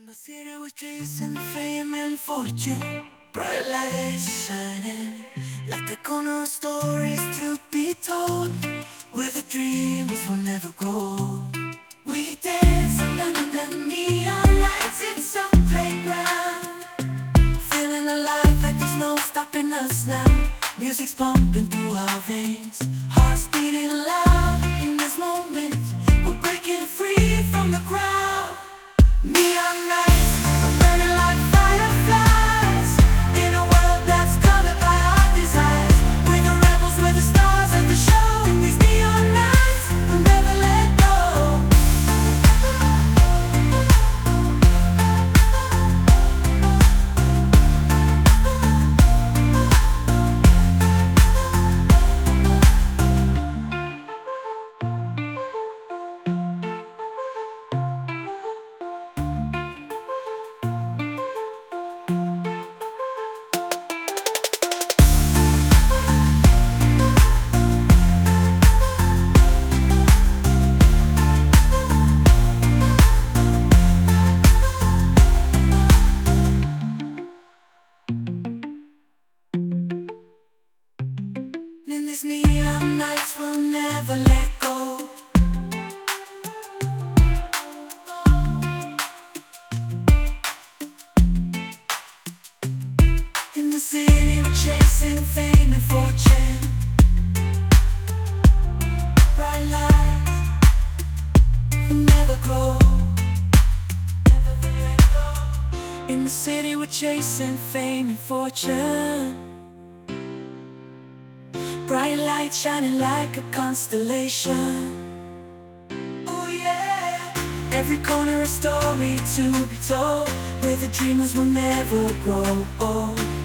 the city we're chasing fame and fortune, bright lights shining like the corner of stories to be told, where the dreams will never grow. We dance under the neon lights, it's a playground, feeling alive like there's no stopping us now. Music's pumping through our veins, hearts beating loud in this moment. We're breaking free from the crowd. Neon lights are burning like fireflies in a world that's colored by our desires. We're the rebels, we're the stars of the show. In these neon nights, we'll never let go. In these neon nights, we'll never let go. In the city, we're chasing fame and fortune, bright lights will never grow. In the city, we're chasing fame and fortune, bright light shining like a constellation. Oh yeah. Every corner a story to be told, where the dreamers will never grow old.